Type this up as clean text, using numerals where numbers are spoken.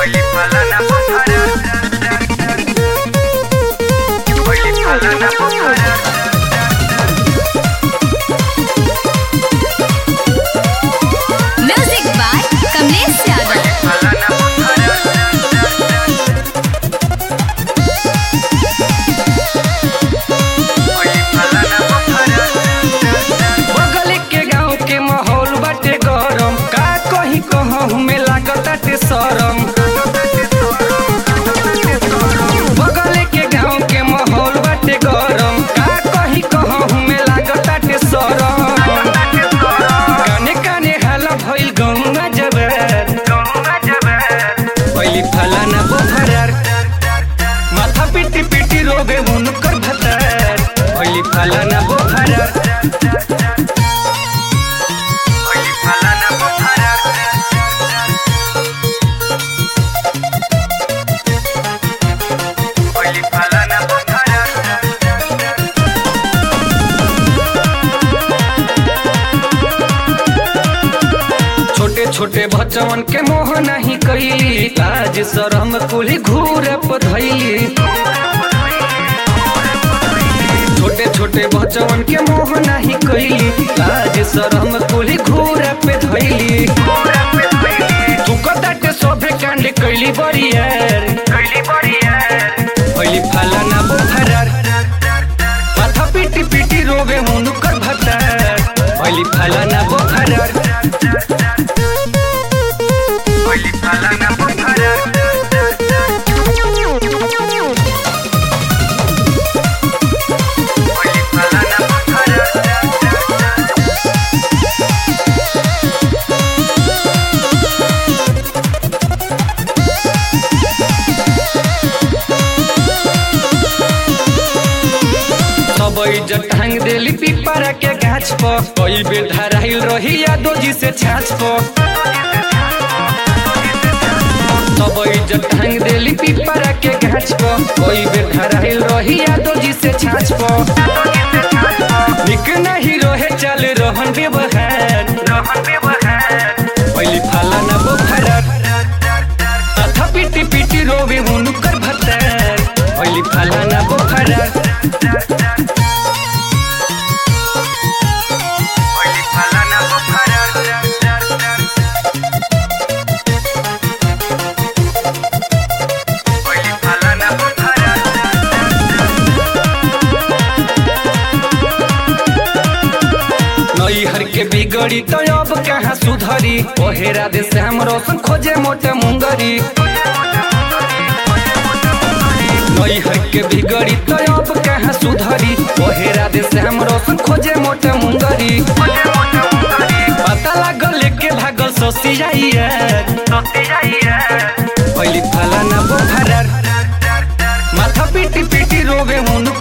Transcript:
Oili falana pokhara Oili falana pokhara Music by Kamlesh Yadav. falana pokhara Oili falana pokhara बगल के गांव के माहौल बाटे गरम का कहीं कहूँ में लागताटे शरम। बगल के गांव के माहौल बाटे गरम का कहीं कहूँ में लागताटे शरम। काने काने हाला भइल गौना जबर पहली फलाना बोफरार माथा पिटी पिटी रोबे उनकर भतर पहली फलाना बोफरार Oili falana pokhara Oili falana pokhara छोटे छोटे बच्चवन के मोह नहीं कैली लाज शरम कुली घूर पधैली। छोटे छोटे बच्चवन के मोह नहीं कैली लाज शरम कुली घूर पे धैली। तू कदाटे सोभे कांड कैली बरियार कैली फलाना बोफरार माथा पिटी पिटी रोबे उनकर भतार कैली फलाना बोफरार Oili falana pokhara Oili falana pokhara सबई जटांग देली पिपरा के गाछ पर कई बेर धराइल रही यादो जी से छाछ पर। सबई जटांग देली पिपरा के गाछ पर कई बेर धराइल रही यादो जी से छाछ पर। निक नहीं रहे चल रहन व्यवहार पहली फलाना बोफरार माथा पिटी पिटी रोवे उनकर भतार पहली फलाना बोफरार Oili falana pokhara Oili falana pokhara नई हर के बिगड़ी तो अब कहाँ सुधरी ओहेरा दे श्याम रोशन खोजे मोटे मुंगरी। नई हर के बिगड़ी तो अब कहाँ सुधरी ओहेरा दे श्याम रोशन खोजे मोटे मुंगरी। पता लागल के भागल सोसियाइया पहली फलाना बोफरार माथा पिटी पिटी रोवे उन